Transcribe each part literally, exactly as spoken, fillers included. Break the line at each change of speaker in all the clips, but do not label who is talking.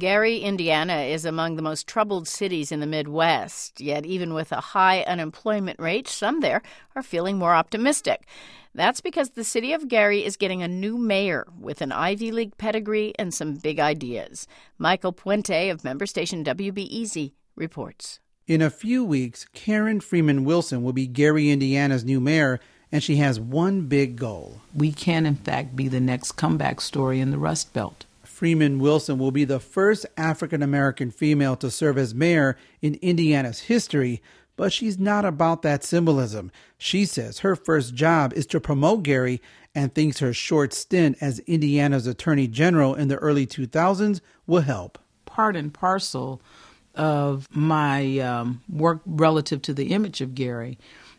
Gary, Indiana is among the most troubled cities in the Midwest. Yet even with a high unemployment rate, some there are feeling more optimistic. That's because the city of Gary is getting a new mayor with an Ivy League pedigree and some big ideas. Michael Puente of member station W B E Z reports.
In a few weeks, Karen Freeman Wilson will be Gary, Indiana's new mayor, and she has one big goal.
We can, in fact, be the next comeback story in the Rust Belt.
Freeman Wilson will be the first African-American female to serve as mayor in Indiana's history, but she's not about that symbolism. She says her first job is to promote Gary and thinks her short stint as Indiana's Attorney General in the early two thousands will help.
Part and parcel of my um, work relative to the image of Gary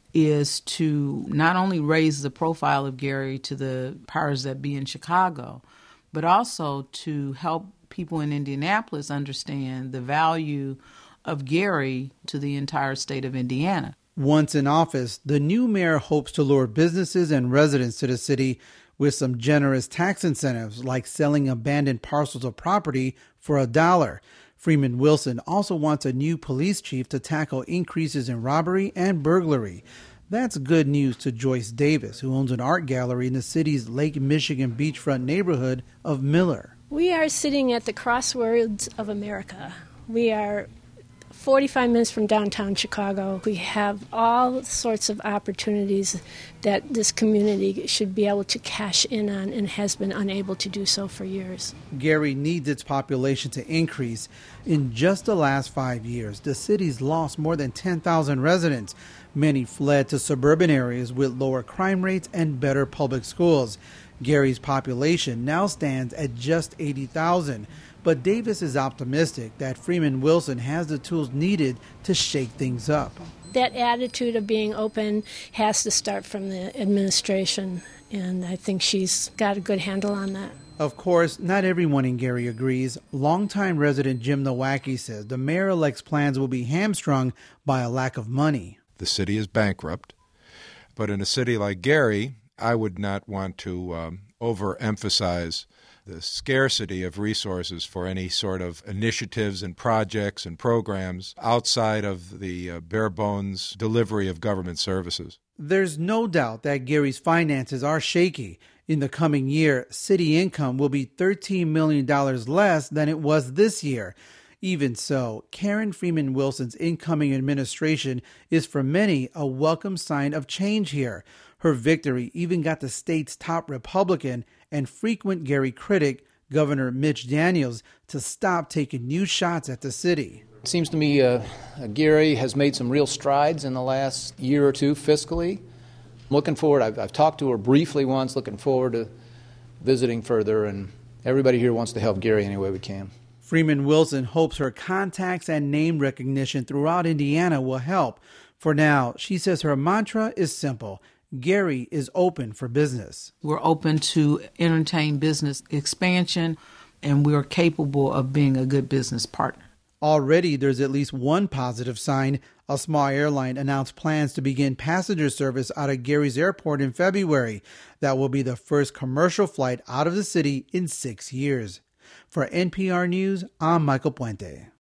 is to not only raise the profile of Gary to the powers that be in Chicago, but also to help people in Indianapolis understand the value of Gary to the entire state of Indiana.
Once in office, the new mayor hopes to lure businesses and residents to the city with some generous tax incentives, like selling abandoned parcels of property for a dollar. Freeman Wilson also wants a new police chief to tackle increases in robbery and burglary. That's good news to Joyce Davis, who owns an art gallery in the city's Lake Michigan beachfront neighborhood of Miller.
We are sitting at the crossroads of America. We are forty-five minutes from downtown Chicago. We have all sorts of opportunities that this community should be able to cash in on and has been unable to do so for years.
Gary needs its population to increase. In just the last five years, the city's lost more than ten thousand residents. Many fled to suburban areas with lower crime rates and better public schools. Gary's population now stands at just eighty thousand. But Davis is optimistic that Freeman Wilson has the tools needed to shake things up.
That attitude of being open has to start from the administration, and I think she's got a good handle on that.
Of course, not everyone in Gary agrees. Longtime resident Jim Nowacki says the mayor-elect's plans will be hamstrung by a lack of money.
The city is bankrupt, but in a city like Gary, I would not want to um, overemphasize the scarcity of resources for any sort of initiatives and projects and programs outside of the uh, bare bones delivery of government services.
There's no doubt that Gary's finances are shaky. In the coming year, city income will be thirteen million dollars less than it was this year. Even so, Karen Freeman Wilson's incoming administration is for many a welcome sign of change here. Her victory even got the state's top Republican and frequent Gary critic, Governor Mitch Daniels, to stop taking new shots at the city.
It seems to me uh, Gary has made some real strides in the last year or two fiscally. Looking forward, I've, I've talked to her briefly once, looking forward to visiting further, and everybody here wants to help Gary any way we can.
Freeman Wilson hopes her contacts and name recognition throughout Indiana will help. For now, she says her mantra is simple: Gary is open for business.
We're open to entertain business expansion, and we're capable of being a good business partner.
Already, there's at least one positive sign. A small airline announced plans to begin passenger service out of Gary's airport in February. That will be the first commercial flight out of the city in six years. For N P R News, I'm Michael Puente.